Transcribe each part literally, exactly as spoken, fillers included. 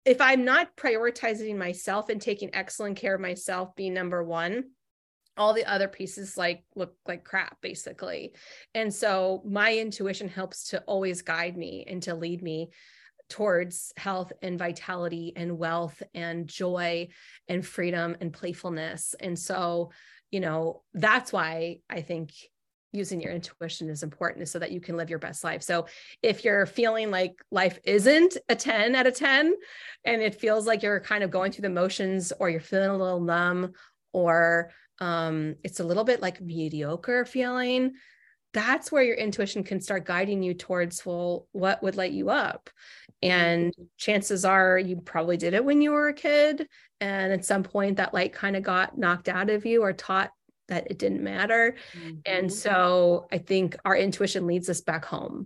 if I'm not prioritizing myself and taking excellent care of myself, being number one, all the other pieces like look like crap, basically. And so my intuition helps to always guide me and to lead me towards health and vitality and wealth and joy and freedom and playfulness. And so, you know, that's why I think using your intuition is important, is so that you can live your best life. So if you're feeling like life isn't a ten out of ten, and it feels like you're kind of going through the motions, or you're feeling a little numb, or um, it's a little bit like mediocre feeling, that's where your intuition can start guiding you towards, well, what would light you up? And chances are you probably did it when you were a kid. And at some point that light kind of got knocked out of you, or taught that it didn't matter. Mm-hmm. And so I think our intuition leads us back home.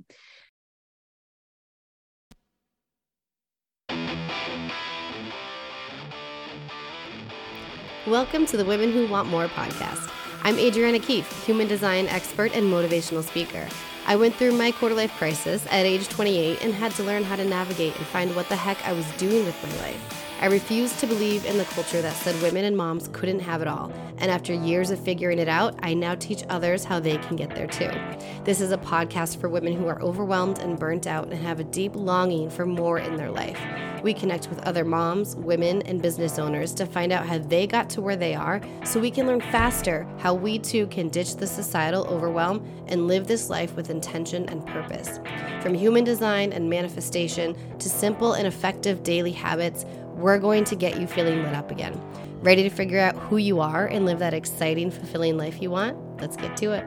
Welcome to the Women Who Want More podcast. I'm Adriana Keefe, human design expert and motivational speaker. I went through my quarter life crisis at age twenty-eight and had to learn how to navigate and find what the heck I was doing with my life. I refused to believe in the culture that said women and moms couldn't have it all. And after years of figuring it out, I now teach others how they can get there too. This is a podcast for women who are overwhelmed and burnt out and have a deep longing for more in their life. We connect with other moms, women, and business owners to find out how they got to where they are, so we can learn faster how we too can ditch the societal overwhelm and live this life with intention and purpose. From human design and manifestation to simple and effective daily habits, we're going to get you feeling lit up again. Ready to figure out who you are and live that exciting, fulfilling life you want? Let's get to it.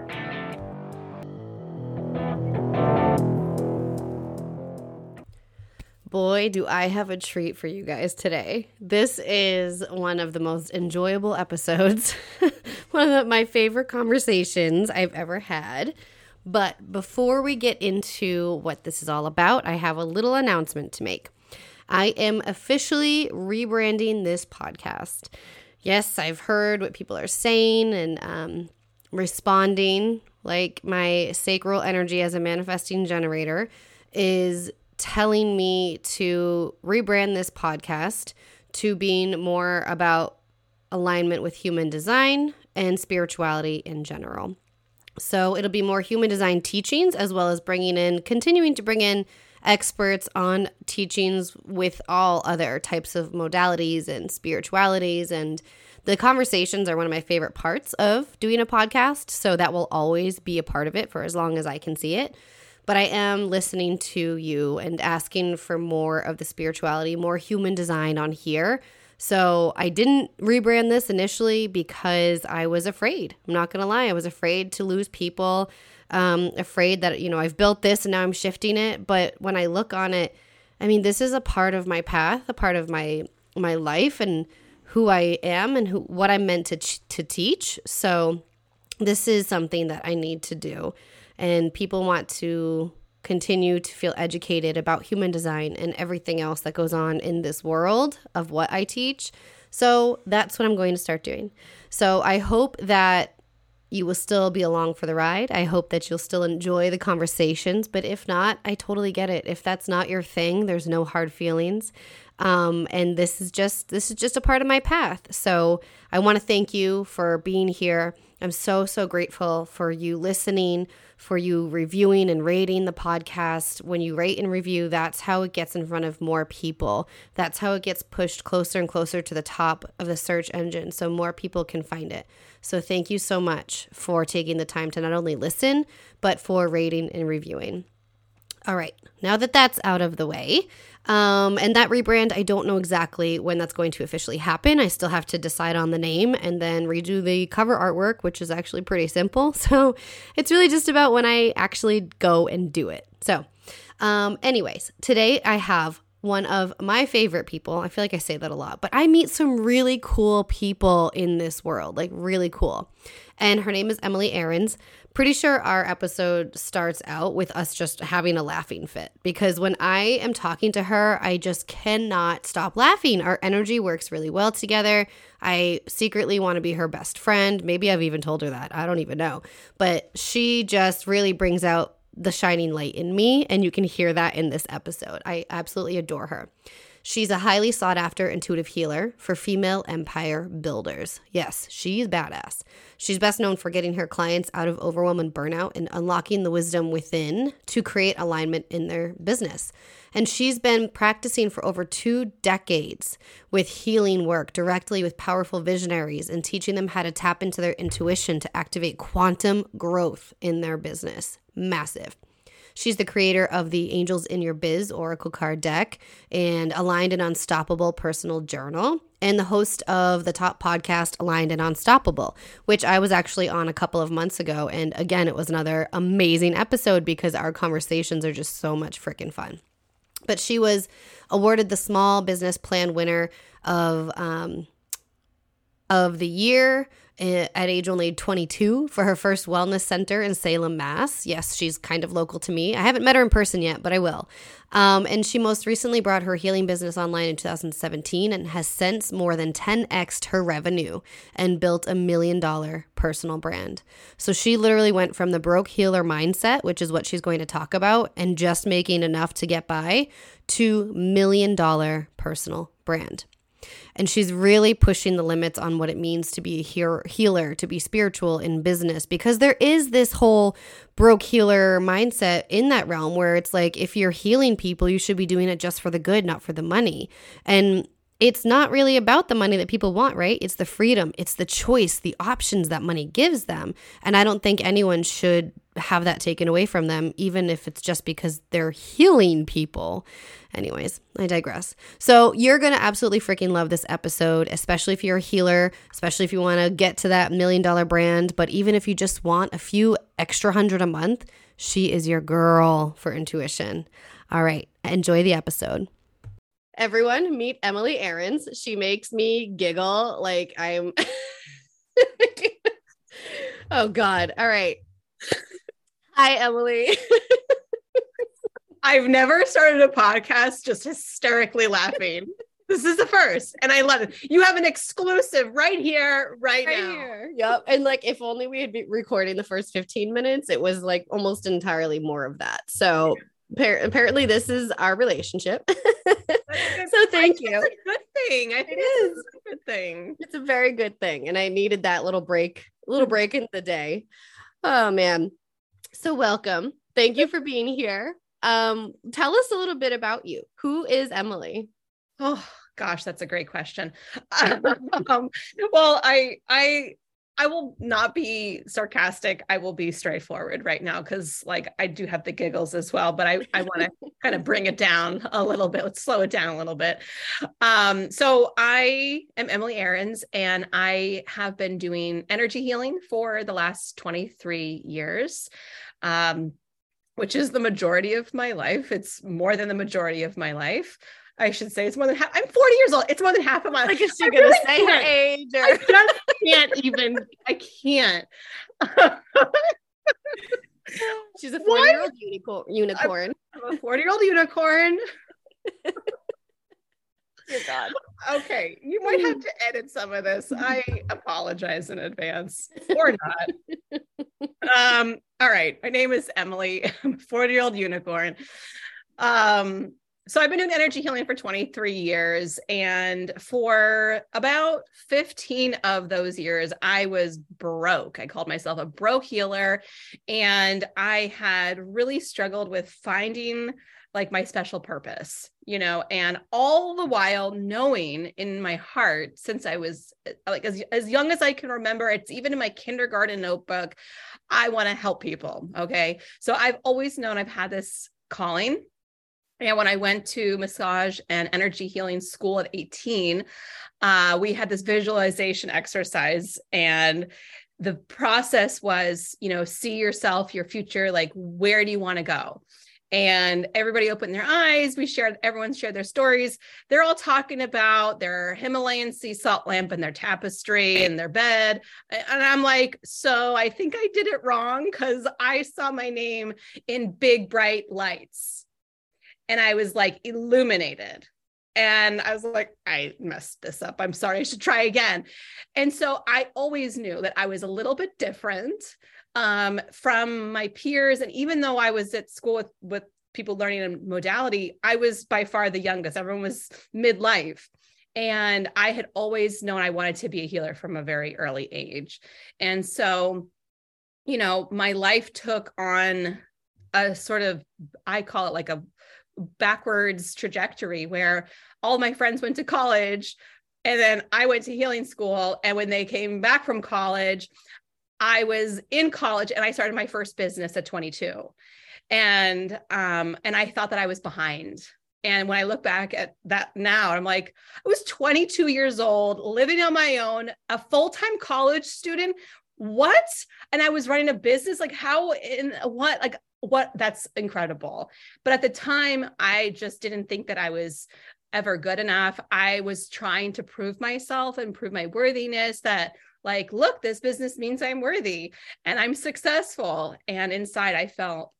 Boy, do I have a treat for you guys today. This is one of the most enjoyable episodes, one of the, my favorite conversations I've ever had. But before we get into what this is all about, I have a little announcement to make. I am officially rebranding this podcast. Yes, I've heard what people are saying and um, responding, like my sacral energy as a manifesting generator is telling me to rebrand this podcast to being more about alignment with human design and spirituality in general. So it'll be more human design teachings, as well as bringing in, continuing to bring in experts on teachings with all other types of modalities and spiritualities. And the conversations are one of my favorite parts of doing a podcast. So that will always be a part of it for as long as I can see it. But I am listening to you and asking for more of the spirituality, more human design on here. So I didn't rebrand this initially because I was afraid. I'm not going to lie. I was afraid to lose people. Um, afraid that, you know, I've built this and now I'm shifting it. But when I look on it, I mean, this is a part of my path, a part of my my life and who I am and who what I'm meant to to teach. So this is something that I need to do. And people want to continue to feel educated about human design and everything else that goes on in this world of what I teach. So that's what I'm going to start doing. So I hope that you will still be along for the ride. I hope that you'll still enjoy the conversations, but if not, I totally get it. If that's not your thing, there's no hard feelings. Um, and this is just this is just a part of my path. So I want to thank you for being here. I'm so, so grateful for you listening, for you reviewing and rating the podcast. When you rate and review, that's how it gets in front of more people. That's how it gets pushed closer and closer to the top of the search engine so more people can find it. So thank you so much for taking the time to not only listen, but for rating and reviewing. All right, now that that's out of the way, um, and that rebrand, I don't know exactly when that's going to officially happen. I still have to decide on the name and then redo the cover artwork, which is actually pretty simple. So it's really just about when I actually go and do it. So um, anyways, today I have one of my favorite people. I feel like I say that a lot, but I meet some really cool people in this world, like really cool. And her name is Emily Aarons. Pretty sure our episode starts out with us just having a laughing fit because when I am talking to her, I just cannot stop laughing. Our energy works really well together. I secretly want to be her best friend. Maybe I've even told her that. I don't even know. But she just really brings out the shining light in me, and you can hear that in this episode. I absolutely adore her. She's a highly sought after intuitive healer for female empire builders. Yes, she's badass. She's best known for getting her clients out of overwhelm and burnout and unlocking the wisdom within to create alignment in their business. And she's been practicing for over two decades with healing work directly with powerful visionaries and teaching them how to tap into their intuition to activate quantum growth in their business. Massive. She's the creator of the Angels in Your Biz Oracle card deck and Aligned and Unstoppable personal journal, and the host of the top podcast Aligned and Unstoppable, which I was actually on a couple of months ago. And again, it was another amazing episode because our conversations are just so much freaking fun. But she was awarded the Small Business Plan winner of um, of the year at age only twenty-two for her first wellness center in Salem, Mass. Yes, she's kind of local to me. I haven't met her in person yet, but I will. Um, and she most recently brought her healing business online in two thousand seventeen and has since more than ten x'd her revenue and built a million dollar personal brand. So she literally went from the broke healer mindset, which is what she's going to talk about, and just making enough to get by, to million dollar personal brand. And she's really pushing the limits on what it means to be a hear- healer, to be spiritual in business, because there is this whole broke healer mindset in that realm where it's like, if you're healing people, you should be doing it just for the good, not for the money. And it's not really about the money that people want, right? It's the freedom, it's the choice, the options that money gives them. And I don't think anyone should have that taken away from them, even if it's just because they're healing people. Anyways, I digress. So you're going to absolutely freaking love this episode, especially if you're a healer, especially if you want to get to that million dollar brand. But even if you just want a few extra hundred a month, she is your girl for intuition. All right, enjoy the episode. Everyone, meet Emily Aarons. She makes me giggle like I'm... Oh, God. All right. Hi, Emily. I've never started a podcast just hysterically laughing. This is the first, and I love it. You have an exclusive right here, right, right now. Here. Yep. And like, if only we had been recording the first fifteen minutes, it was like almost entirely more of that. So apparently this is our relationship. So thank you. It's a good thing. I think it is a good thing. It's a very good thing. And I needed that little break, little break in the day. Oh man. So welcome. Thank you for being here. Um, tell us a little bit about you. Who is Emily? Oh gosh, that's a great question. um, well, I, I, I will not be sarcastic. I will be straightforward right now, because like I do have the giggles as well, but I, I want to kind of bring it down a little bit. Let's slow it down a little bit. Um, so I am Emily Aarons, and I have been doing energy healing for the last twenty-three years. Um, which is the majority of my life. It's more than the majority of my life. I should say it's more than half. I'm forty years old. It's more than half of my life. Like, is she going to say her age? Or... I just can't even, I can't. She's a forty year old unicorn. unicorn. I'm, I'm a forty year old unicorn. Dear God. Okay. You might have to edit some of this. I apologize in advance, or not. Um, all right. My name is Emily. I'm a forty year old unicorn. Um, so I've been doing energy healing for twenty-three years. And for about fifteen of those years, I was broke. I called myself a broke healer. And I had really struggled with finding like my special purpose, you know, and all the while knowing in my heart, since I was like, as, as young as I can remember, it's even in my kindergarten notebook, I want to help people. Okay. So I've always known I've had this calling. And when I went to massage and energy healing school at eighteen, uh, we had this visualization exercise, and the process was, you know, see yourself, your future, like, where do you want to go? And everybody opened their eyes. We shared, everyone shared their stories. They're all talking about their Himalayan sea salt lamp and their tapestry and their bed. And I'm like, so I think I did it wrong, because I saw my name in big, bright lights. And I was like illuminated. And I was like, I messed this up. I'm sorry. I should try again. And so I always knew that I was a little bit different um, from my peers. And even though I was at school with, with people learning a modality, I was by far the youngest. Everyone was midlife. And I had always known I wanted to be a healer from a very early age. And so, you know, my life took on a sort of, I call it like a backwards trajectory where all my friends went to college and then I went to healing school. And when they came back from college, I was in college and I started my first business at twenty-two. And, um, and I thought that I was behind. And when I look back at that now, I'm like, I was twenty-two years old, living on my own, a full-time college student. What? And I was running a business. Like how in what, like what, that's incredible. But at the time, I just didn't think that I was ever good enough. I was trying to prove myself and prove my worthiness that like, look, this business means I'm worthy and I'm successful. And inside I felt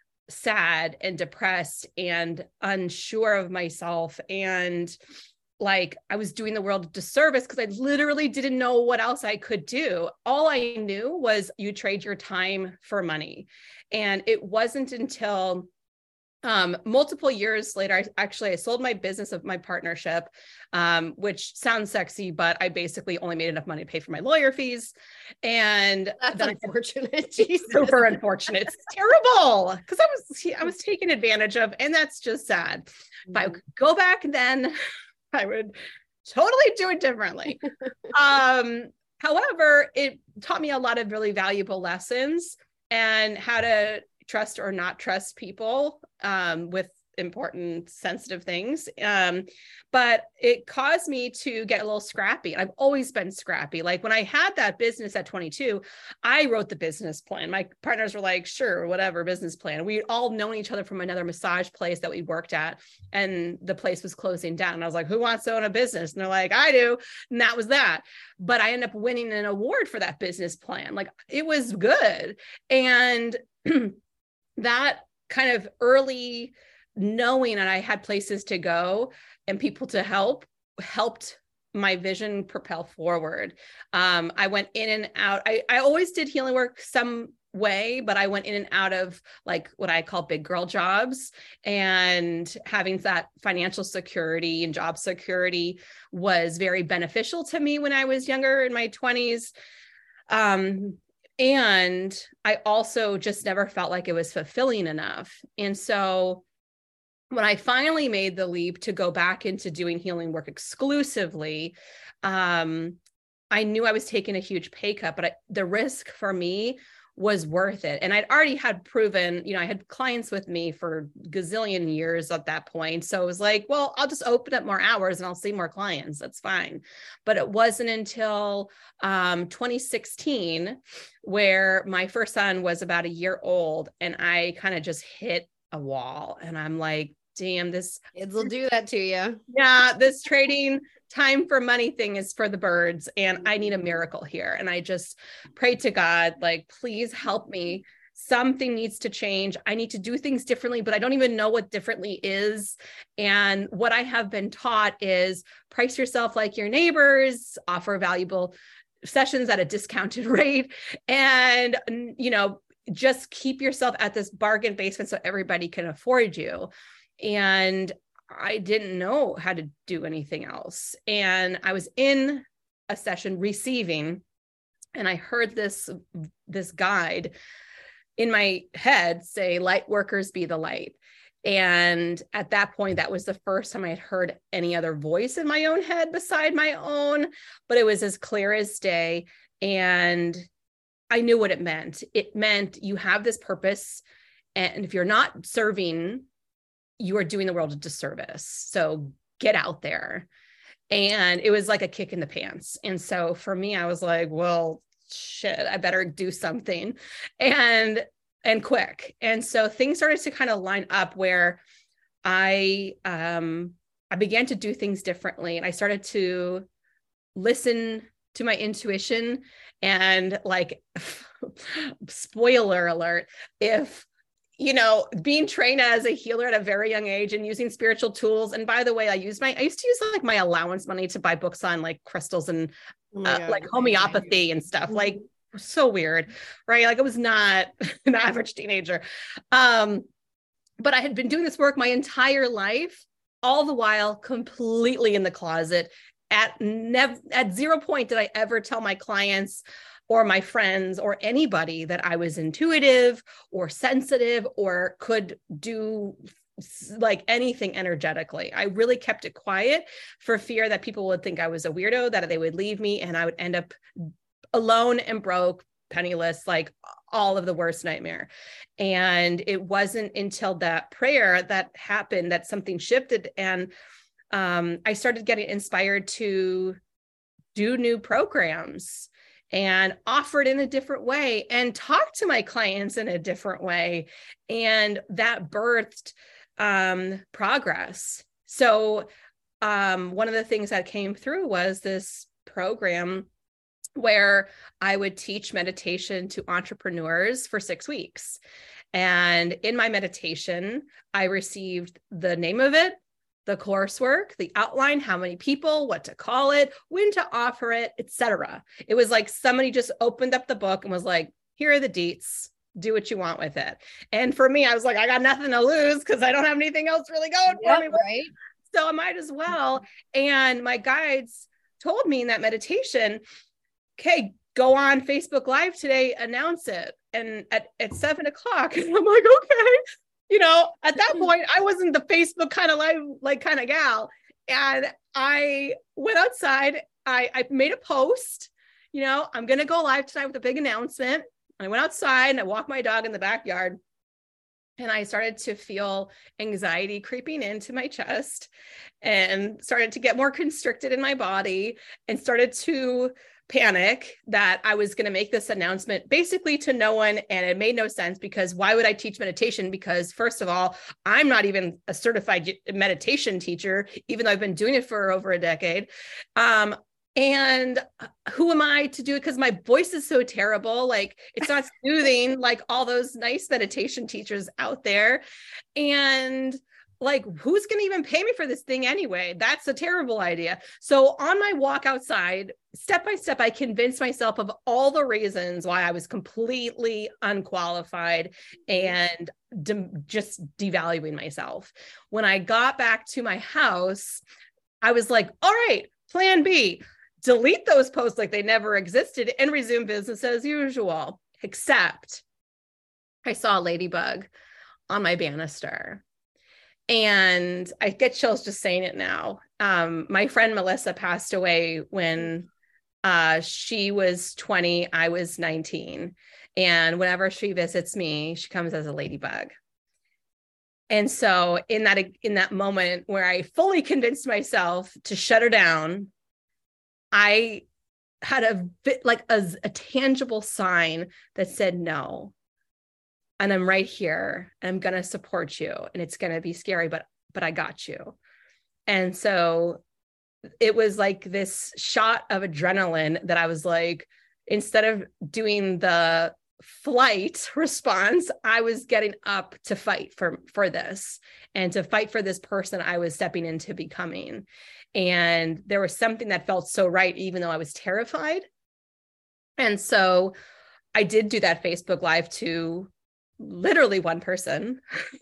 sad and depressed and unsure of myself. And like I was doing the world a disservice because I literally didn't know what else I could do. All I knew was you trade your time for money. And it wasn't until Um, multiple years later, I actually, I sold my business of my partnership, um, which sounds sexy, but I basically only made enough money to pay for my lawyer fees. And that's unfortunate. Super unfortunate. It's terrible because I was, I was taken advantage of, and that's just sad. Mm-hmm. If I could go back then, I would totally do it differently. um, however, it taught me a lot of really valuable lessons and how to trust or not trust people um, with important, sensitive things. Um, but it caused me to get a little scrappy. I've always been scrappy. Like when I had that business at twenty-two, I wrote the business plan. My partners were like, sure, whatever, business plan. We'd all known each other from another massage place that we worked at, and the place was closing down. And I was like, who wants to own a business? And they're like, I do. And that was that. But I ended up winning an award for that business plan. Like it was good. And that kind of early knowing that I had places to go and people to help helped my vision propel forward. Um, I went in and out. I, I always did healing work some way, but I went in and out of like what I call big girl jobs, and having that financial security and job security was very beneficial to me when I was younger in my twenties. Um, And I also just never felt like it was fulfilling enough. And so when I finally made the leap to go back into doing healing work exclusively, um, I knew I was taking a huge pay cut, but I, the risk for me was worth it. And I'd already had proven, you know, I had clients with me for gazillion years at that point. So it was like, well, I'll just open up more hours and I'll see more clients. That's fine. But it wasn't until um, twenty sixteen where my first son was about a year old and I kind of just hit a wall, and I'm like, damn, this kids will do that to you. Yeah, this trading time for money thing is for the birds, and I need a miracle here. And I just prayed to God, like, please help me. Something needs to change. I need to do things differently, but I don't even know what differently is. And what I have been taught is price yourself like your neighbors, offer valuable sessions at a discounted rate, and, you know, just keep yourself at this bargain basement so everybody can afford you. And I didn't know how to do anything else. And I was in a session receiving, and I heard this, this guide in my head say, light workers be the light. And at that point, that was the first time I had heard any other voice in my own head beside my own, but it was as clear as day. And I knew what it meant. It meant you have this purpose, and if you're not serving, you are doing the world a disservice. So get out there. And it was like a kick in the pants. And so for me, I was like, well, shit, I better do something, and, and quick. And so things started to kind of line up where I, um, I began to do things differently, and I started to listen to my intuition. And like, spoiler alert, if, you know, being trained as a healer at a very young age and using spiritual tools. And by the way, I used my, I used to use like my allowance money to buy books on like crystals and oh uh, like homeopathy and stuff, like so weird, right? Like I was not an average teenager. Um, but I had been doing this work my entire life, all the while completely in the closet. At never, at zero point did I ever tell my clients or my friends or anybody that I was intuitive or sensitive or could do like anything energetically. I really kept it quiet for fear that people would think I was a weirdo, that they would leave me and I would end up alone and broke, penniless, like all of the worst nightmare. And it wasn't until that prayer that happened that something shifted. And um, I started getting inspired to do new programs and offer it in a different way and talk to my clients in a different way. And that birthed um, progress. So um, one of the things that came through was this program where I would teach meditation to entrepreneurs for six weeks. And in my meditation, I received the name of it, the coursework, the outline, how many people, what to call it, when to offer it, et cetera. It was like somebody just opened up the book and was like, here are the deets, do what you want with it. And for me, I was like, I got nothing to lose because I don't have anything else really going yep, for me. Right? So I might as well. And my guides told me in that meditation, okay, go on Facebook Live today, announce it. And at, at seven o'clock, and I'm like, okay. You know, at that point, I wasn't the Facebook kind of live, like kind of gal. And I went outside, I, I made a post, you know, I'm going to go live tonight with a big announcement. I went outside and I walked my dog in the backyard. And I started to feel anxiety creeping into my chest and started to get more constricted in my body and started to panic that I was going to make this announcement basically to no one. And it made no sense because why would I teach meditation? Because first of all, I'm not even a certified meditation teacher, even though I've been doing it for over a decade. Um, And who am I to do it? Because my voice is so terrible. Like it's not soothing like all those nice meditation teachers out there. And like, who's going to even pay me for this thing anyway? That's a terrible idea. So on my walk outside, step by step, I convinced myself of all the reasons why I was completely unqualified and de- just devaluing myself. When I got back to my house, I was like, all right, plan B. Delete those posts like they never existed and resume business as usual, except I saw a ladybug on my banister. And I get chills just saying it now. Um, my friend Melissa passed away when uh, she was twenty, I was nineteen. And whenever she visits me, she comes as a ladybug. And so in that, in that moment where I fully convinced myself to shut her down, I had a bit like a, a tangible sign that said no. And I'm right here and I'm going to support you. And it's going to be scary, but, but I got you. And so it was like this shot of adrenaline that I was like, instead of doing the flight response, I was getting up to fight for, for this and to fight for this person I was stepping into becoming. And there was something that felt so right, even though I was terrified. And so I did do that Facebook Live to literally one person.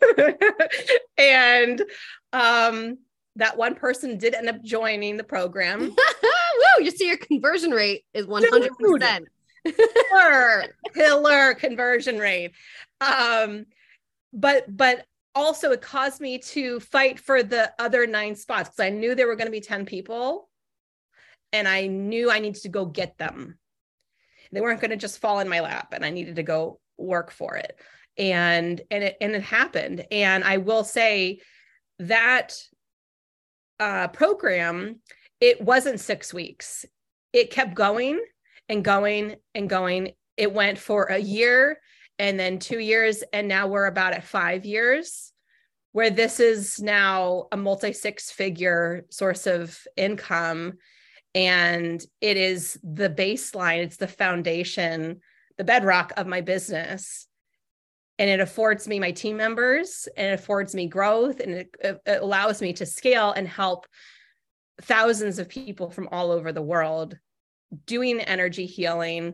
And um, that one person did end up joining the program. Woo! You see, your conversion rate is one hundred percent. Pillar, pillar conversion rate. Um, but, but also it caused me to fight for the other nine spots because I knew there were going to be ten people and I knew I needed to go get them. They weren't going to just fall in my lap and I needed to go work for it. And, and it, and it happened. And I will say that uh, program, it wasn't six weeks. It kept going and going and going. It went for a year and then two years. And now we're about at five years where this is now a multi six figure source of income. And it is the baseline. It's the foundation, the bedrock of my business. And it affords me my team members and it affords me growth and it, it allows me to scale and help thousands of people from all over the world doing energy healing,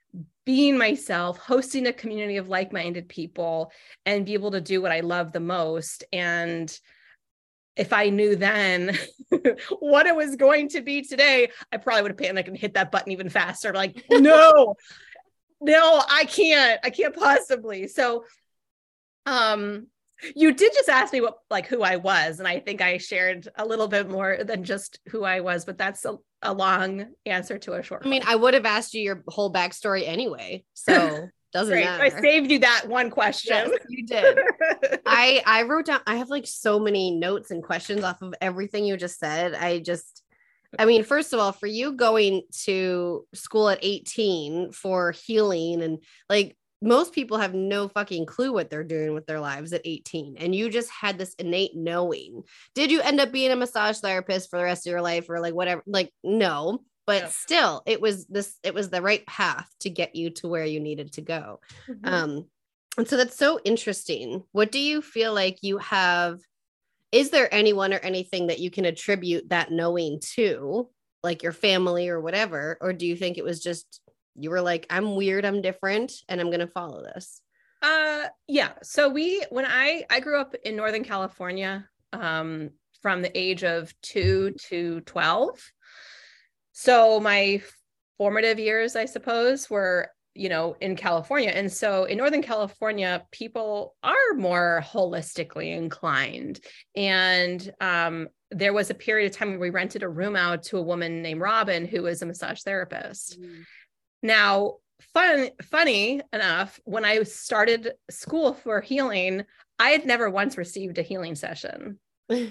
being myself, hosting a community of like-minded people, and be able to do what I love the most. And if I knew then what it was going to be today, I probably would have panicked and hit that button even faster. Like, no, no, I can't, I can't possibly. So, um, you did just ask me what, like who I was. And I think I shared a little bit more than just who I was, but that's a, a long answer to a short I mean, one. I would have asked you your whole backstory anyway. So doesn't Great. matter. I saved you that one question. Yes, you did. I, I wrote down, I have like so many notes and questions off of everything you just said. I just, I mean, first of all, for you going to school at eighteen for healing, and like most people have no fucking clue what they're doing with their lives at eighteen. And you just had this innate knowing. Did you end up being a massage therapist for the rest of your life or like whatever? Like, no, but yeah. Still it was this, it was the right path to get you to where you needed to go. Mm-hmm. Um, and so that's so interesting. What do you feel like you have? Is there anyone or anything that you can attribute that knowing to, like your family or whatever? Or do you think it was just, you were like, I'm weird, I'm different, and I'm going to follow this? Uh, yeah. So we, when I, I grew up in Northern California, um, from the age of two to twelve. So my formative years, I suppose, were, you know, in California. And so in Northern California, people are more holistically inclined. And, um, there was a period of time where we rented a room out to a woman named Robin, who was a massage therapist. Mm. Now, fun, funny enough, when I started school for healing, I had never once received a healing session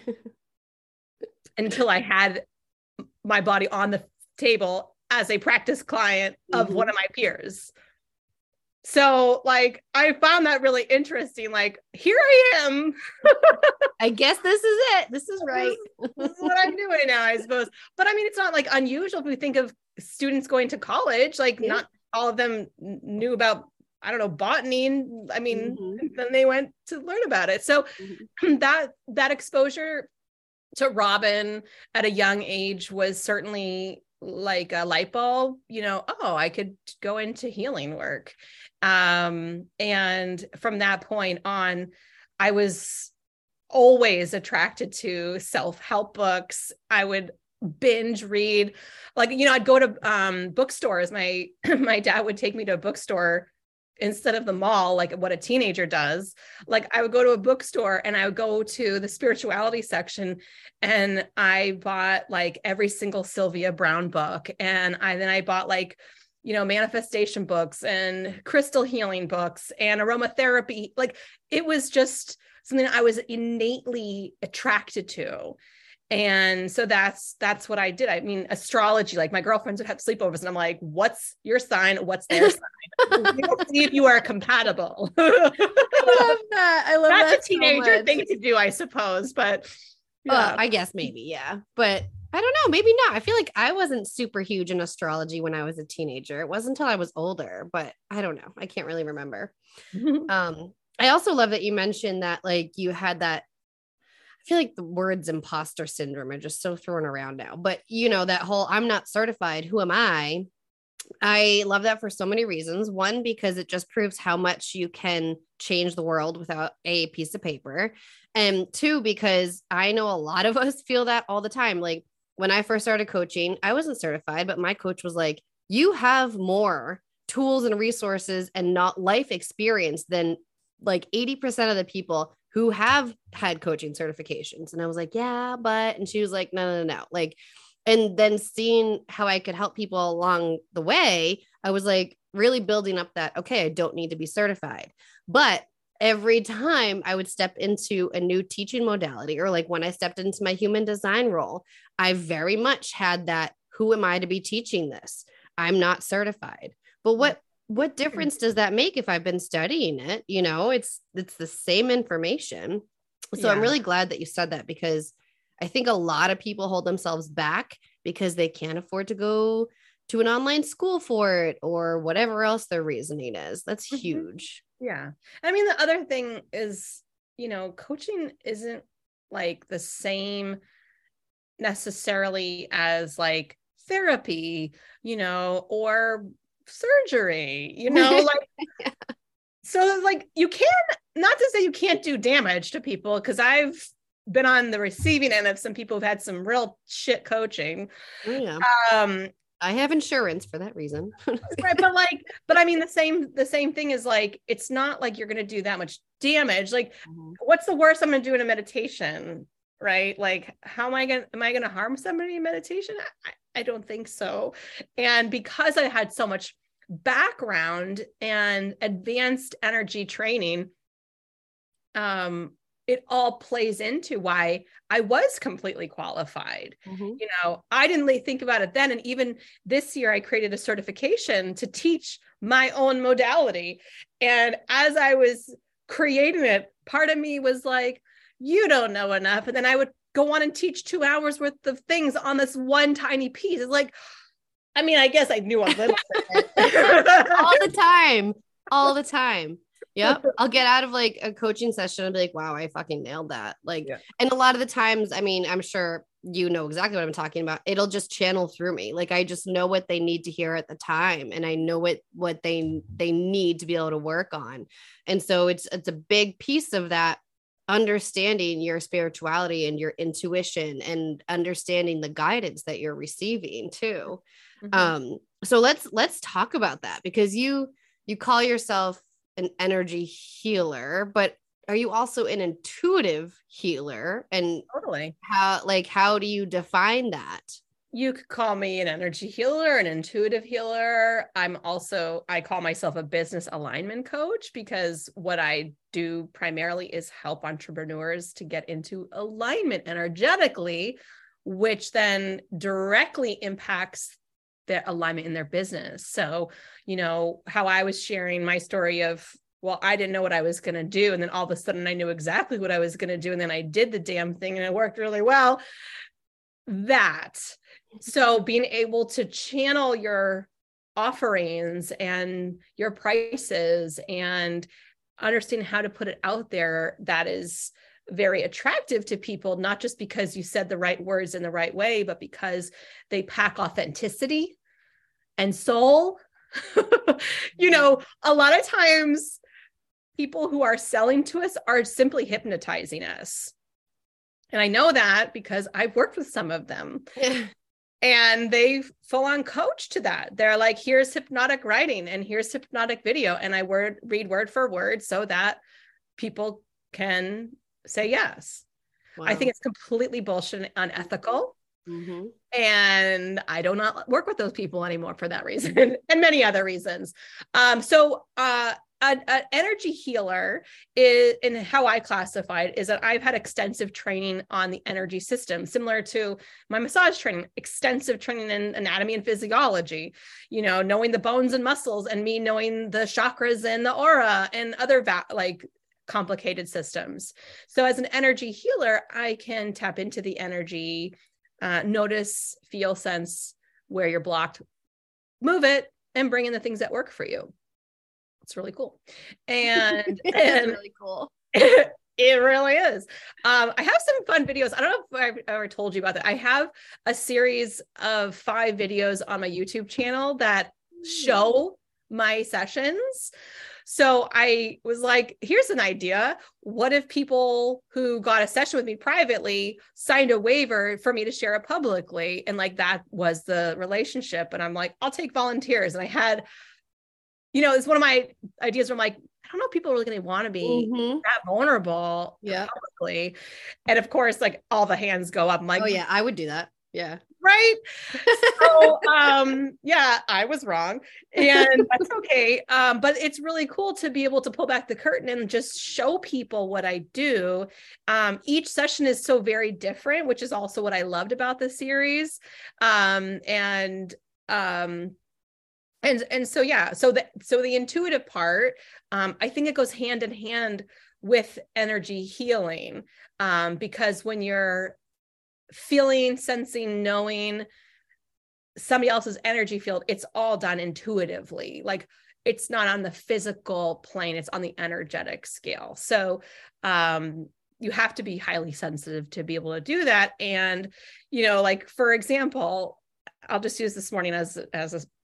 until I had my body on the table as a practice client of mm-hmm. one of my peers. So like, I found that really interesting. Like, here I am. I guess this is it. This is right. This, this is what I'm doing now, I suppose. But I mean, it's not like unusual if we think of students going to college, like yeah. not all of them knew about, I don't know, botany. And I mean, mm-hmm. then they went to learn about it. So mm-hmm. that, that exposure to Robin at a young age was certainly like a light bulb, you know, oh, I could go into healing work. Um, and from that point on, I was always attracted to self-help books. I would binge read, like, you know, I'd go to um, bookstores. My, my dad would take me to a bookstore instead of the mall, like what a teenager does. Like I would go to a bookstore and I would go to the spirituality section, and I bought like every single Sylvia Browne book. And I, then I bought like, you know, manifestation books and crystal healing books and aromatherapy. Like it was just something I was innately attracted to. And so that's, that's what I did. I mean, astrology, like my girlfriends would have sleepovers and I'm like, what's your sign? What's their sign? We'll see if you are compatible. I love that. I love that's that. That's a teenager so thing to do, I suppose, but yeah. uh, I guess maybe. Yeah. But I don't know, maybe not. I feel like I wasn't super huge in astrology when I was a teenager. It wasn't until I was older, but I don't know. I can't really remember. um, I also love that you mentioned that like you had that, I feel like the words imposter syndrome are just so thrown around now, but you know, that whole, I'm not certified, who am I? I love that for so many reasons. One, because it just proves how much you can change the world without a piece of paper. And two, because I know a lot of us feel that all the time. Like when I first started coaching, I wasn't certified, but my coach was like, you have more tools and resources and not life experience than like eighty percent of the people who have had coaching certifications. And I was like, yeah, but, and she was like, no, no, no, no. Like, and then seeing how I could help people along the way, I was like really building up that, okay, I don't need to be certified. But every time I would step into a new teaching modality, or like when I stepped into my human design role, I very much had that, who am I to be teaching this? I'm not certified. But what What difference does that make if I've been studying it? You know, it's, it's the same information. So yeah. I'm really glad that you said that, because I think a lot of people hold themselves back because they can't afford to go to an online school for it or whatever else their reasoning is. That's huge. Yeah. I mean, the other thing is, you know, coaching isn't like the same necessarily as like therapy, you know, or surgery, you know, like, yeah. So like, you can, not to say you can't do damage to people, because I've been on the receiving end of some people who've had some real shit coaching. Oh, yeah. Um, I have insurance for that reason. Right. But like, but I mean, the same, the same thing is like, it's not like you're going to do that much damage. Like, mm-hmm. what's the worst I'm going to do in a meditation? Right. Like, how am I going to, am I going to harm somebody in meditation? I, I don't think so. And because I had so much background and advanced energy training, um, it all plays into why I was completely qualified. Mm-hmm. You know, I didn't really think about it then. And even this year, I created a certification to teach my own modality. And as I was creating it, part of me was like, you don't know enough. And then I would go on and teach two hours worth of things on this one tiny piece. It's like, I mean, I guess I knew a little bit. All the time, all the time. Yep. I'll get out of like a coaching session and be like, wow, I fucking nailed that. Like, yeah. And a lot of the times, I mean, I'm sure you know exactly what I'm talking about. It'll just channel through me. Like, I just know what they need to hear at the time. And I know what, what they, they need to be able to work on. And so it's, it's a big piece of that, understanding your spirituality and your intuition and understanding the guidance that you're receiving too. Mm-hmm. Um, so let's, let's talk about that, because you, you call yourself an energy healer, but are you also an intuitive healer? And totally. How, like, how do you define that? You could call me an energy healer, an intuitive healer. I'm also, I call myself a business alignment coach, because what I do primarily is help entrepreneurs to get into alignment energetically, which then directly impacts their alignment in their business. So, you know, how I was sharing my story of, well, I didn't know what I was going to do. And then all of a sudden I knew exactly what I was going to do. And then I did the damn thing and it worked really well. That. So being able to channel your offerings and your prices and understand how to put it out there, that is very attractive to people, not just because you said the right words in the right way, but because they pack authenticity and soul. You know, a lot of times people who are selling to us are simply hypnotizing us. And I know that because I've worked with some of them. And they full on coach to that. They're like, here's hypnotic writing and here's hypnotic video. And I word read word for word so that people can say yes. Wow. I think it's completely bullshit and unethical. Mm-hmm. And I do not work with those people anymore for that reason and many other reasons. Um, so uh, an energy healer is, and how I classify it, is that I've had extensive training on the energy system, similar to my massage training, extensive training in anatomy and physiology, you know, knowing the bones and muscles, and me knowing the chakras and the aura and other va- like complicated systems. So as an energy healer, I can tap into the energy, uh, notice, feel, sense where you're blocked, move it, and bring in the things that work for you. It's really cool. And, and really cool. It, it really is. Um, I have some fun videos. I don't know if I've ever told you about that. I have a series of five videos on my YouTube channel that show my sessions. So I was like, here's an idea. What if people who got a session with me privately signed a waiver for me to share it publicly? And like, that was the relationship. And I'm like, I'll take volunteers. And I had, you know, it's one of my ideas where I'm like, I don't know if people are really going to want to be mm-hmm. that vulnerable yeah. publicly. And of course, like all the hands go up. I'm like, oh yeah, I would do that. Yeah. Right. So, um, yeah, I was wrong, and that's okay. Um, but it's really cool to be able to pull back the curtain and just show people what I do. Um, each session is so very different, which is also what I loved about the series. Um, and, um, and, and so, yeah, so the, so the intuitive part, um, I think it goes hand in hand with energy healing, um, because when you're feeling, sensing, knowing somebody else's energy field, it's all done intuitively. Like, it's not on the physical plane, it's on the energetic scale. So um, you have to be highly sensitive to be able to do that. And, you know, like, for example, I'll just use this morning as, as a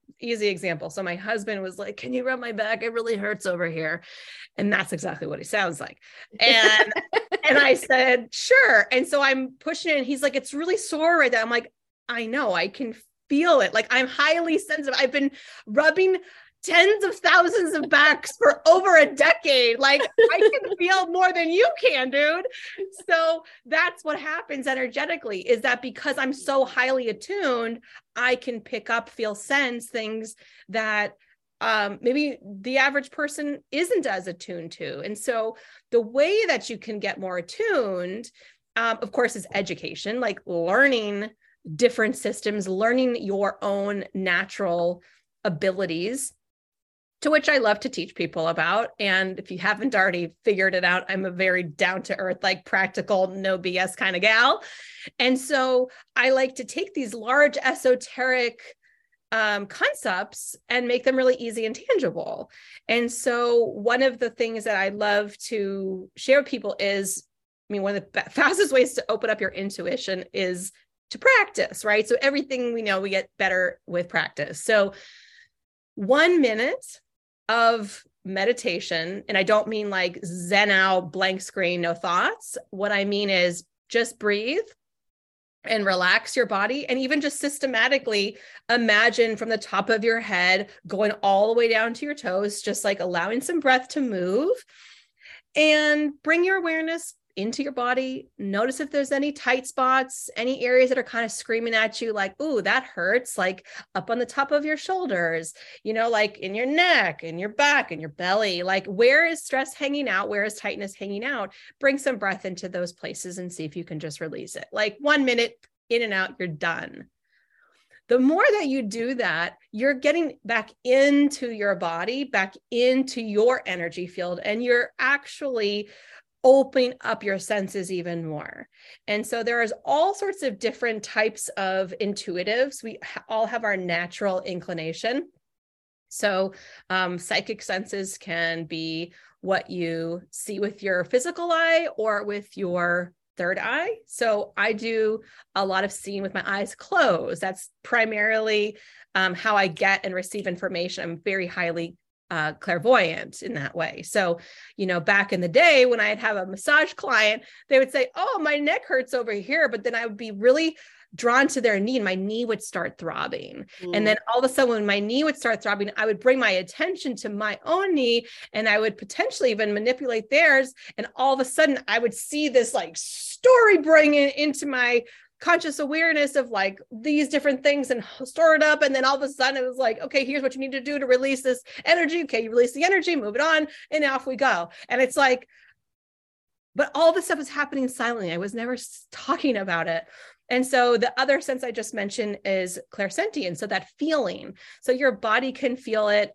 easy example. So my husband was like, can you rub my back? It really hurts over here. And that's exactly what he sounds like. And, and I said, sure. And so I'm pushing it and he's like, it's really sore right there. I'm like, I know, I can feel it. Like I'm highly sensitive. I've been rubbing tens of thousands of backs for over a decade. Like I can feel more than you can, dude. So that's what happens energetically, is that because I'm so highly attuned, I can pick up, feel, sense things that um, maybe the average person isn't as attuned to. And so the way that you can get more attuned, um, of course, is education, like learning different systems, learning your own natural abilities, to which I love to teach people about. And if you haven't already figured it out, I'm a very down to earth, like practical, no B S kind of gal. And so I like to take these large esoteric um, concepts and make them really easy and tangible. And so one of the things that I love to share with people is, I mean, one of the fastest ways to open up your intuition is to practice, right? So everything we know, we get better with practice. So one minute of meditation, and I don't mean like Zen out, blank screen, no thoughts. What I mean is just breathe and relax your body, and even just systematically imagine from the top of your head going all the way down to your toes, just like allowing some breath to move, and bring your awareness into your body. Notice if there's any tight spots, any areas that are kind of screaming at you, like, ooh, that hurts, like up on the top of your shoulders, you know, like in your neck, in your back, in your belly, like where is stress hanging out? Where is tightness hanging out? Bring some breath into those places and see if you can just release it. Like one minute in and out, you're done. The more that you do that, you're getting back into your body, back into your energy field, and you're actually opening up your senses even more. And so there's all sorts of different types of intuitives. We ha- all have our natural inclination. So um, psychic senses can be what you see with your physical eye or with your third eye. So I do a lot of seeing with my eyes closed. That's primarily um, how I get and receive information. I'm very highly uh, clairvoyant in that way. So, you know, back in the day when I'd have a massage client, they would say, oh, my neck hurts over here. But then I would be really drawn to their knee and my knee would start throbbing. Mm. And then all of a sudden when my knee would start throbbing, I would bring my attention to my own knee and I would potentially even manipulate theirs. And all of a sudden I would see this like story bringing into my conscious awareness of like these different things and store it up. And then all of a sudden it was like, okay, here's what you need to do to release this energy. Okay, you release the energy, move it on, and off we go. And it's like, but all this stuff is happening silently. I was never talking about it. And so the other sense I just mentioned is clairsentience. So that feeling, so your body can feel it.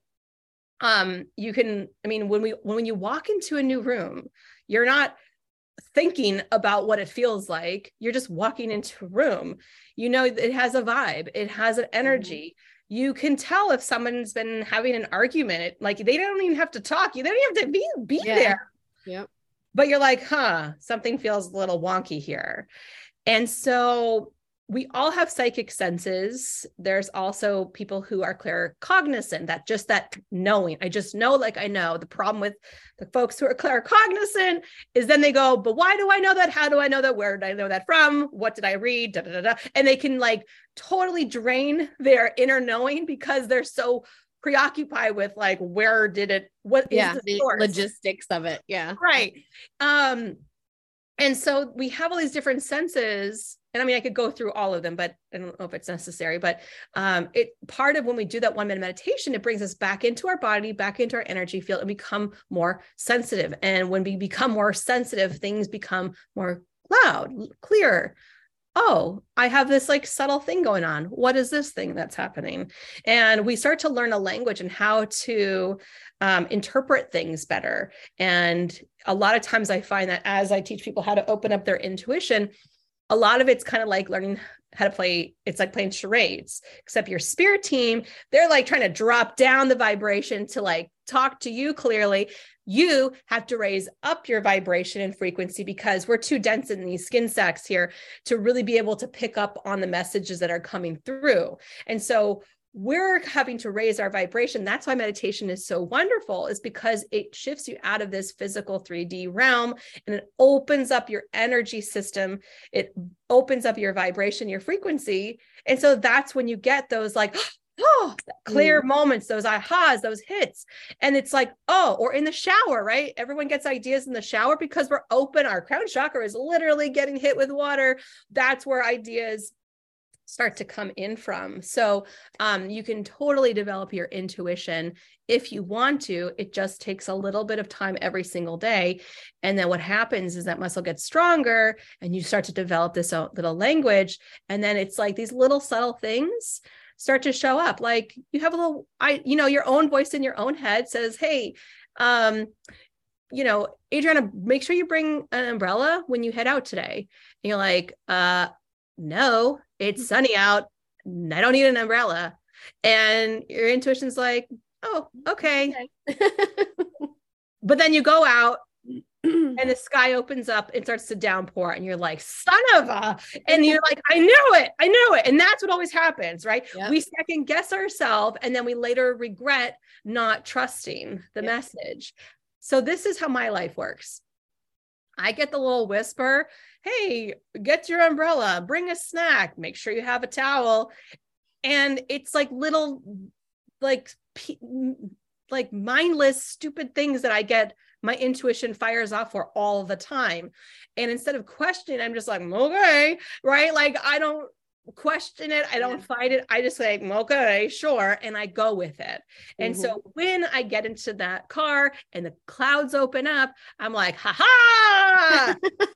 Um, you can, I mean, when we, when you walk into a new room, you're not thinking about what it feels like. You're just walking into a room. You know, it has a vibe. It has an energy. Mm-hmm. You can tell if someone's been having an argument. It, like they don't even have to talk. You don't even have to be, be yeah. there. Yep. But you're like, huh, something feels a little wonky here. And so we all have psychic senses. There's also people who are claircognizant, that just that knowing. I just know, like I know. The problem with the folks who are claircognizant is then they go, but why do I know that? How do I know that? Where did I know that from? What did I read? Da, da, da, da. And they can like totally drain their inner knowing because they're so preoccupied with like, where did it, what is yeah, the, the source? Logistics of it. Yeah. Right. Um, and so we have all these different senses. And I mean, I could go through all of them, but I don't know if it's necessary, but um, it part of when we do that one minute meditation, it brings us back into our body, back into our energy field and become more sensitive. And when we become more sensitive, things become more loud, clearer. Oh, I have this like subtle thing going on. What is this thing that's happening? And we start to learn a language and how to um, interpret things better. And a lot of times I find that as I teach people how to open up their intuition, a lot of it's kind of like learning how to play. It's like playing charades, except your spirit team, they're like trying to drop down the vibration to like talk to you clearly. You have to raise up your vibration and frequency because we're too dense in these skin sacks here to really be able to pick up on the messages that are coming through. And so we're having to raise our vibration. That's why meditation is so wonderful, is because it shifts you out of this physical three D realm and it opens up your energy system. It opens up your vibration, your frequency. And so that's when you get those like, oh, clear mm. moments, those ahas, those hits. And it's like, oh, or in the shower, right? Everyone gets ideas in the shower because we're open. Our crown chakra is literally getting hit with water. That's where ideas start to come in from. So um, you can totally develop your intuition if you want to. It just takes a little bit of time every single day. And then what happens is that muscle gets stronger and you start to develop this little language. And then it's like these little subtle things start to show up. Like you have a little, I, you know, your own voice in your own head says, hey, um, you know, Adriana, make sure you bring an umbrella when you head out today. And you're like, uh, no, it's sunny out. I don't need an umbrella. And your intuition's like, oh, okay. okay. But then you go out and the sky opens up and starts to downpour and you're like, son of a, and you're like, I knew it. I knew it. And that's what always happens, right? Yep. We second guess ourselves and then we later regret not trusting the yep. message. So this is how my life works. I get the little whisper, hey, get your umbrella, bring a snack, make sure you have a towel. And it's like little, like, like mindless, stupid things that I get, my intuition fires off for all the time. And instead of questioning, I'm just like, okay, right? Like, I don't question it. I don't yeah. fight it. I just say, okay, sure. And I go with it. And mm-hmm. so when I get into that car and the clouds open up, I'm like, ha ha,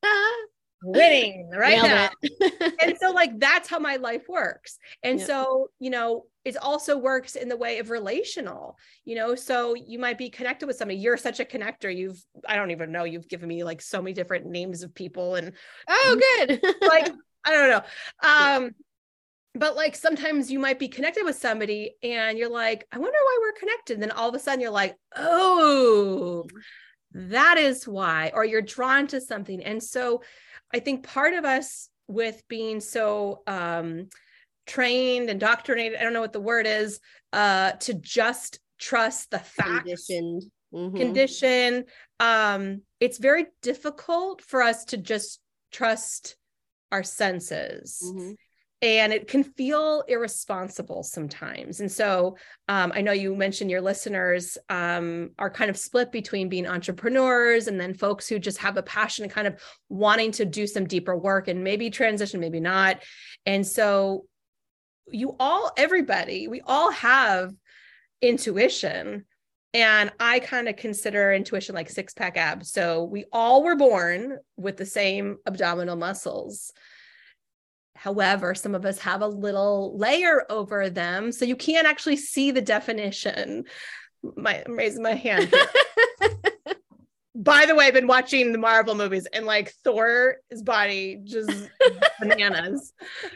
winning right now. And so like, that's how my life works. And yep. so, you know, it also works in the way of relational, you know, so you might be connected with somebody. You're such a connector. You've, I don't even know, you've given me like so many different names of people and oh, good. like, I don't know. Um, but like, sometimes you might be connected with somebody and you're like, I wonder why we're connected. And then all of a sudden you're like, oh, that is why, or you're drawn to something. And so I think part of us with being so, um, trained, indoctrinated, I don't know what the word is, uh, to just trust the facts, conditioned, mm-hmm. condition. Um, it's very difficult for us to just trust our senses. Mm-hmm. And it can feel irresponsible sometimes. And so um, I know you mentioned your listeners um, are kind of split between being entrepreneurs and then folks who just have a passion and kind of wanting to do some deeper work and maybe transition, maybe not. And so you all, everybody, we all have intuition. And I kind of consider intuition like six pack abs. So we all were born with the same abdominal muscles. However, some of us have a little layer over them. So you can't actually see the definition. My, I'm raising my hand here. By the way, I've been watching the Marvel movies and like Thor's body just bananas.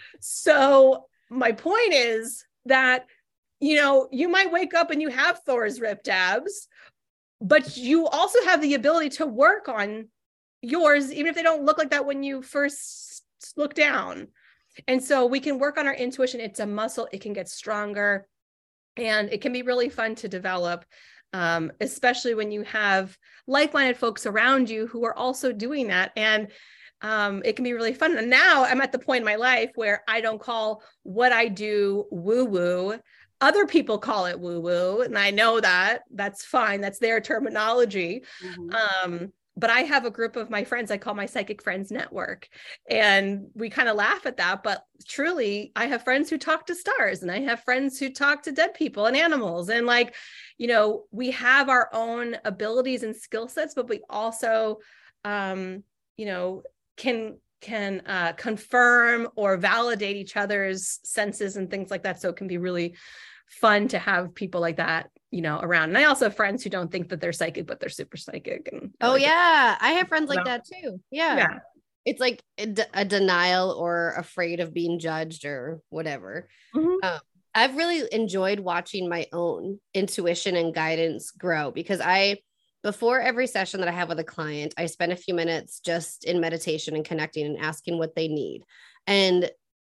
So my point is that, you know, you might wake up and you have Thor's ripped abs, but you also have the ability to work on yours, even if they don't look like that when you first look down. And so we can work on our intuition. It's a muscle. It can get stronger and it can be really fun to develop, um, especially when you have like-minded folks around you who are also doing that. And um, it can be really fun. And now I'm at the point in my life where I don't call what I do woo-woo. Other people call it woo-woo. And I know that that's fine. That's their terminology. Mm-hmm. Um, but I have a group of my friends I call my Psychic Friends Network. And we kind of laugh at that. But truly, I have friends who talk to stars and I have friends who talk to dead people and animals. And like, you know, we have our own abilities and skill sets, but we also, um, you know, can can uh, confirm or validate each other's senses and things like that. So it can be really fun to have people like that, you know, around. And I also have friends who don't think that they're psychic, but they're super psychic. And oh like yeah. It. I have friends like you know? that too. Yeah. yeah. It's like a, d- a denial or afraid of being judged or whatever. Mm-hmm. Um, I've really enjoyed watching my own intuition and guidance grow because I, before every session that I have with a client, I spend a few minutes just in meditation and connecting and asking what they need. And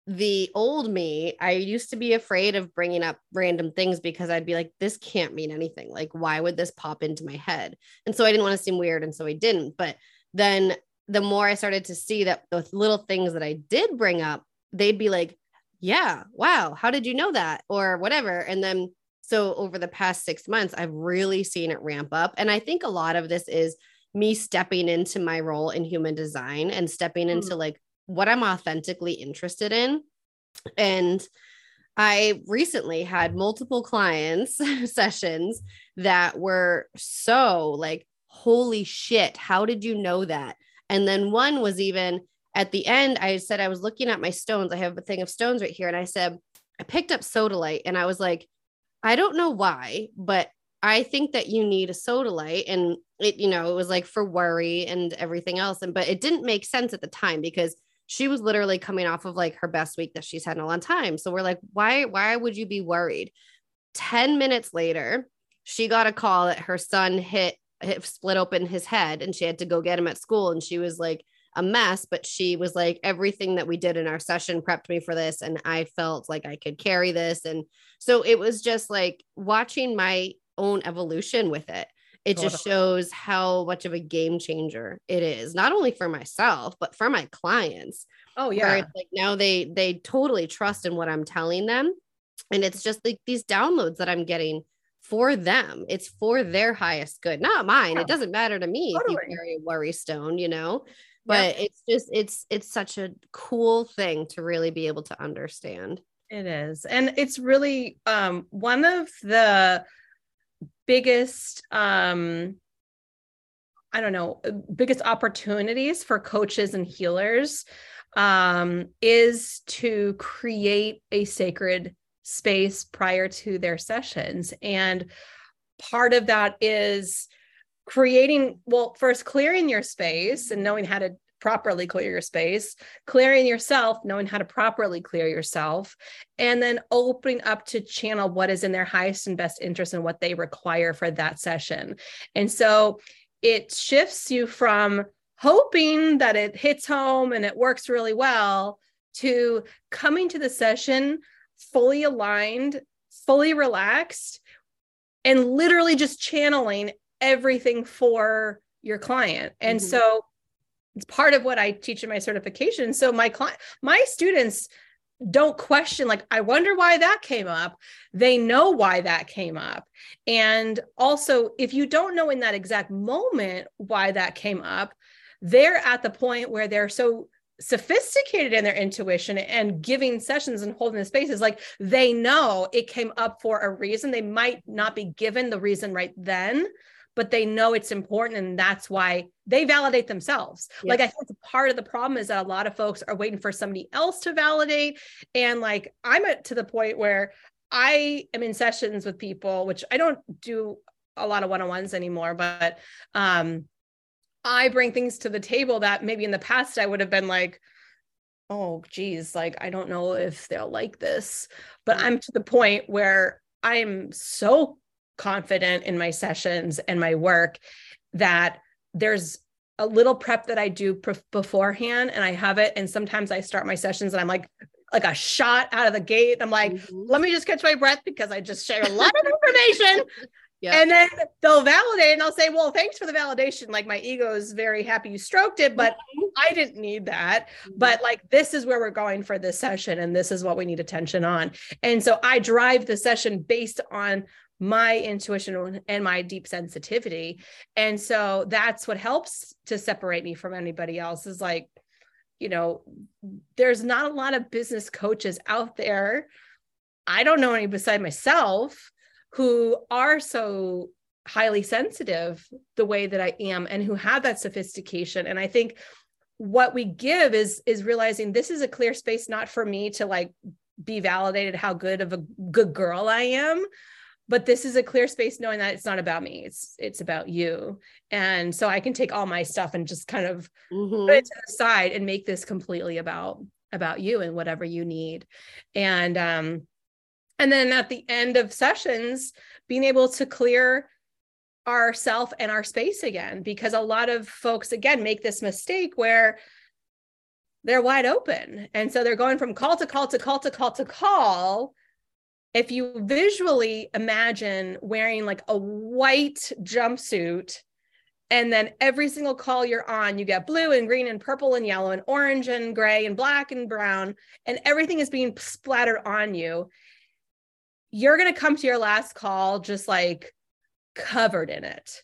the old me, I used to be afraid of bringing up random things because I'd be like, this can't mean anything. Like, why would this pop into my head? And so I didn't want to seem weird. And so I didn't. But then the more I started to see that the little things that I did bring up, they'd be like, yeah, wow, how did you know that? Or whatever. And then so over the past six months, I've really seen it ramp up. And I think a lot of this is me stepping into my role in human design and stepping into mm-hmm. like what I'm authentically interested in. And I recently had multiple clients sessions that were so like, holy shit, how did you know that? And then one was even at the end, I said, I was looking at my stones. I have a thing of stones right here. And I said, I picked up sodalite and I was like, I don't know why, but I think that you need a sodalite. And it, you know, it was like for worry and everything else. And, but it didn't make sense at the time because she was literally coming off of like her best week that she's had in a long time. So we're like, why, why would you be worried? ten minutes later, she got a call that her son hit, hit, split open his head and she had to go get him at school. And she was like a mess, but she was like, everything that we did in our session prepped me for this. And I felt like I could carry this. And so it was just like watching my own evolution with it. It just shows how much of a game changer it is, not only for myself, but for my clients. Oh yeah. It's like now they, they totally trust in what I'm telling them. And it's just like these downloads that I'm getting for them. It's for their highest good, not mine. Yeah. It doesn't matter to me totally. If you carry a worry stone, you know, but yep. it's just, it's, it's such a cool thing to really be able to understand. It is. And it's really um, one of the biggest, um, I don't know, biggest opportunities for coaches and healers um, is to create a sacred space prior to their sessions. And part of that is creating, well, first clearing your space and knowing how to properly clear your space, clearing yourself, knowing how to properly clear yourself, and then opening up to channel what is in their highest and best interest and what they require for that session. And so it shifts you from hoping that it hits home and it works really well to coming to the session fully aligned, fully relaxed, and literally just channeling everything for your client. And mm-hmm. so it's part of what I teach in my certification. So my client, my students don't question, like, I wonder why that came up. They know why that came up. And also, if you don't know in that exact moment why that came up, they're at the point where they're so sophisticated in their intuition and giving sessions and holding the spaces, like they know it came up for a reason. They might not be given the reason right then, but they know it's important. And that's why they validate themselves. Yes. Like I think part of the problem is that a lot of folks are waiting for somebody else to validate. And like, I'm at to the point where I am in sessions with people, which I don't do a lot of one-on-ones anymore, but um, I bring things to the table that maybe in the past I would have been like, oh, geez, like, I don't know if they'll like this, but I'm to the point where I'm so confident in my sessions and my work that there's a little prep that I do pre- beforehand and I have it. And sometimes I start my sessions and I'm like, like a shot out of the gate. I'm like, mm-hmm. let me just catch my breath because I just shared a lot of information. Yep. And then they'll validate and I'll say, well, thanks for the validation. Like my ego is very happy you stroked it, but mm-hmm. I didn't need that. Mm-hmm. But like, this is where we're going for this session. And this is what we need attention on. And so I drive the session based on my intuition and my deep sensitivity. And so that's what helps to separate me from anybody else is like, you know, there's not a lot of business coaches out there. I don't know any beside myself who are so highly sensitive the way that I am and who have that sophistication. And I think what we give is, is realizing this is a clear space, not for me to like be validated how good of a good girl I am, but this is a clear space knowing that it's not about me. It's, it's about you. And so I can take all my stuff and just kind of mm-hmm. put it to the side and make this completely about, about you and whatever you need. And, um, And then at the end of sessions, being able to clear ourself and our space again, because a lot of folks, again, make this mistake where they're wide open. And so they're going from call to call to call to call to call. If you visually imagine wearing like a white jumpsuit, and then every single call you're on, you get blue and green and purple and yellow and orange and gray and black and brown, and everything is being splattered on you, you're going to come to your last call just like covered in it.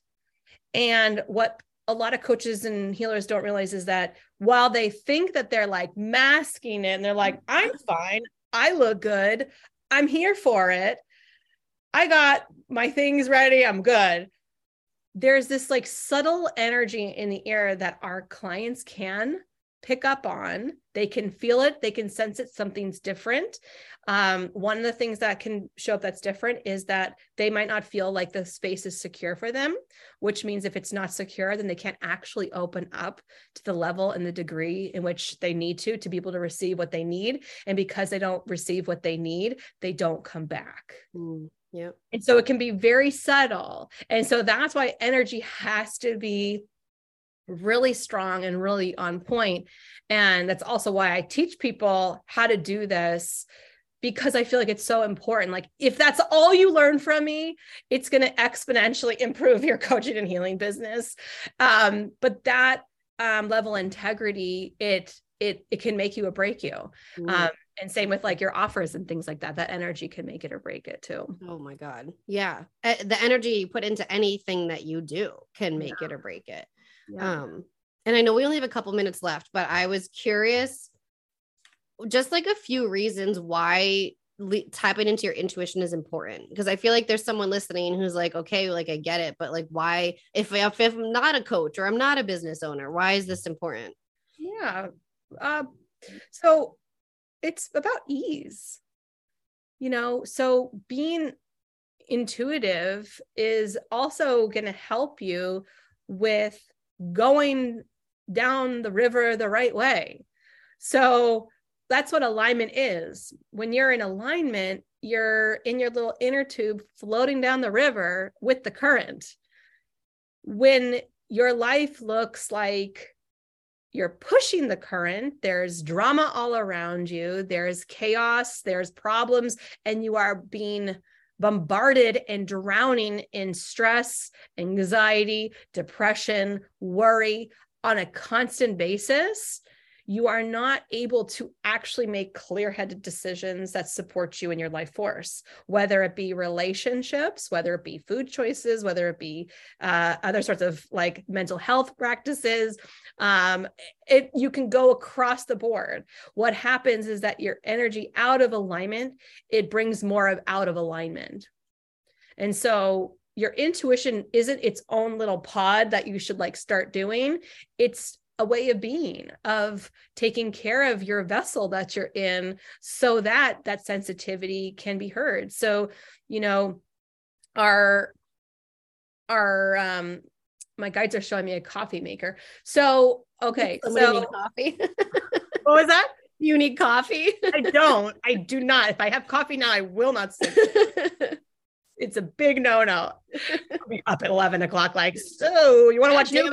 And what a lot of coaches and healers don't realize is that while they think that they're like masking it and they're like, I'm fine, I look good, I'm here for it, I got my things ready, I'm good. There's this like subtle energy in the air that our clients can pick up on. They can feel it. They can sense it. Something's different. Um, one of the things that can show up that's different is that they might not feel like the space is secure for them, which means if it's not secure, then they can't actually open up to the level and the degree in which they need to, to be able to receive what they need. And because they don't receive what they need, they don't come back. Mm. Yeah. And so it can be very subtle. And so that's why energy has to be really strong and really on point. And that's also why I teach people how to do this, because I feel like it's so important. Like if that's all you learn from me, it's going to exponentially improve your coaching and healing business. Um, but that um, level of integrity, it, it, it can make you or break you. Mm. Um, And same with like your offers and things like that. That energy can make it or break it too. Oh my God. Yeah. Uh, the energy you put into anything that you do can make yeah. it or break it. Yeah. Um, and I know we only have a couple minutes left, but I was curious, just like a few reasons why le- tapping into your intuition is important. Because I feel like there's someone listening who's like, okay, like I get it, but like why, if, if, if I'm not a coach or I'm not a business owner, why is this important? Yeah. Uh, so it's about ease, you know, so being intuitive is also going to help you with going down the river the right way. So that's what alignment is. When you're in alignment, you're in your little inner tube floating down the river with the current. When your life looks like you're pushing the current, there's drama all around you, there's chaos, there's problems, and you are being bombarded and drowning in stress, anxiety, depression, worry on a constant basis, you are not able to actually make clear-headed decisions that support you in your life force, whether it be relationships, whether it be food choices, whether it be uh, other sorts of like mental health practices. Um, it, you can go across the board. What happens is that your energy out of alignment, it brings more of out of alignment. And so your intuition isn't its own little pod that you should like start doing. It's a way of being, of taking care of your vessel that you're in so that that sensitivity can be heard. So, you know, our, our, um, my guides are showing me a coffee maker. So, okay. Somebody so need coffee. What was that? You need coffee? I don't, I do not. If I have coffee now, I will not sit. It's a big no-no. I'll be up at eleven o'clock. Like, so you want to watch New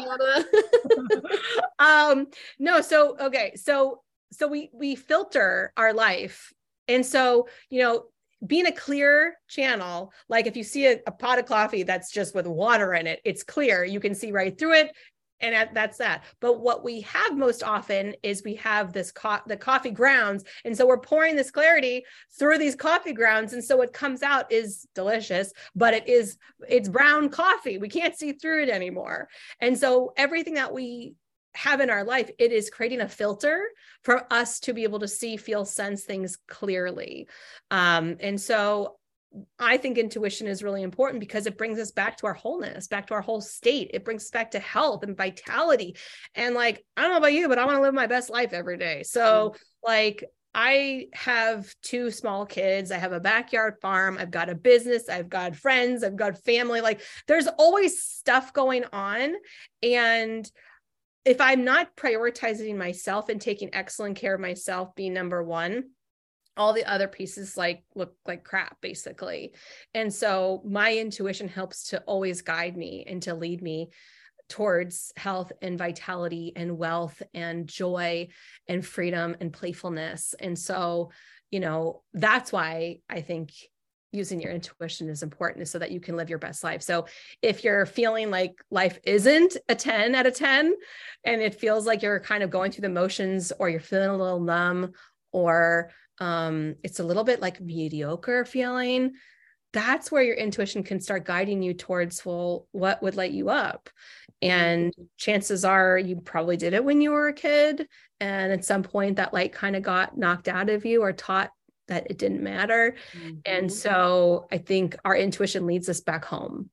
Girl? um, no. So, okay. So, so we, we filter our life. And so, you know, being a clear channel, like if you see a, a pot of coffee that's just with water in it, it's clear. You can see right through it. And that's that. But what we have most often is we have this co- the coffee grounds. And so we're pouring this clarity through these coffee grounds. And so what comes out is delicious, but it is, it's brown coffee. We can't see through it anymore. And so everything that we have in our life, it is creating a filter for us to be able to see, feel, sense things clearly. Um, and so I think intuition is really important because it brings us back to our wholeness, back to our whole state. It brings us back to health and vitality. And like, I don't know about you, but I want to live my best life every day. So mm-hmm. like, I have two small kids. I have a backyard farm. I've got a business. I've got friends. I've got family. Like there's always stuff going on. And if I'm not prioritizing myself and taking excellent care of myself, being number one, all the other pieces like look like crap basically. And so my intuition helps to always guide me and to lead me towards health and vitality and wealth and joy and freedom and playfulness. And so, you know, that's why I think using your intuition is important, so that you can live your best life. So if you're feeling like life isn't a ten out of ten, and it feels like you're kind of going through the motions, or you're feeling a little numb, or um, it's a little bit like mediocre feeling, that's where your intuition can start guiding you towards, well, what would light you up? And chances are you probably did it when you were a kid. And at some point that light kind of got knocked out of you, or taught that it didn't matter. Mm-hmm. And so I think our intuition leads us back home.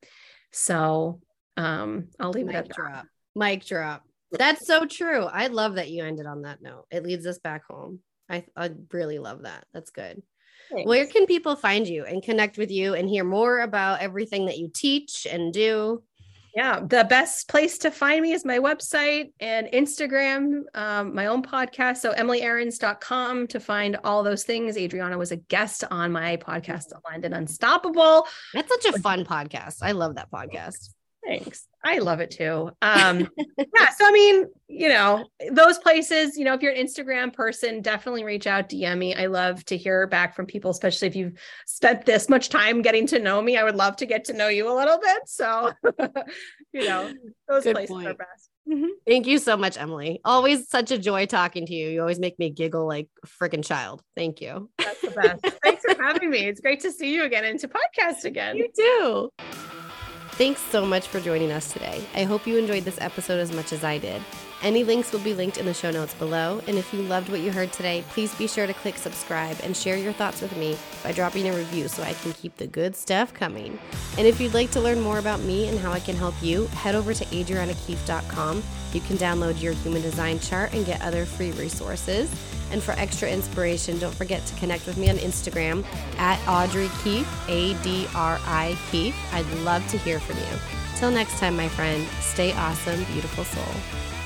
So um, I'll leave Mic it at drop. Mic drop. That's so true. I love that you ended on that note. It leads us back home. I, I really love that. That's good. Thanks. Where can people find you and connect with you and hear more about everything that you teach and do? Yeah, the best place to find me is my website and Instagram, um, my own podcast. So emily aarons dot com to find all those things. Adriana was a guest on my podcast, Aligned and Unstoppable. That's such a fun podcast. I love that podcast. Thanks. I love it too. Um, yeah. So, I mean, you know, those places, you know, if you're an Instagram person, definitely reach out, D M me. I love to hear back from people, especially if you've spent this much time getting to know me. I would love to get to know you a little bit. So, you know, those Good places point. are best. Mm-hmm. Thank you so much, Emily. Always such a joy talking to you. You always make me giggle like a freaking child. Thank you. That's the best. Thanks for having me. It's great to see you again and to podcast again. You too. Thanks so much for joining us today. I hope you enjoyed this episode as much as I did. Any links will be linked in the show notes below. And if you loved what you heard today, please be sure to click subscribe and share your thoughts with me by dropping a review so I can keep the good stuff coming. And if you'd like to learn more about me and how I can help you, head over to adriana keefe dot com. You can download your human design chart and get other free resources. And for extra inspiration, don't forget to connect with me on Instagram at Audrey Keefe, A D R I Keefe. I'd love to hear from you. Till next time, my friend, stay awesome, beautiful soul.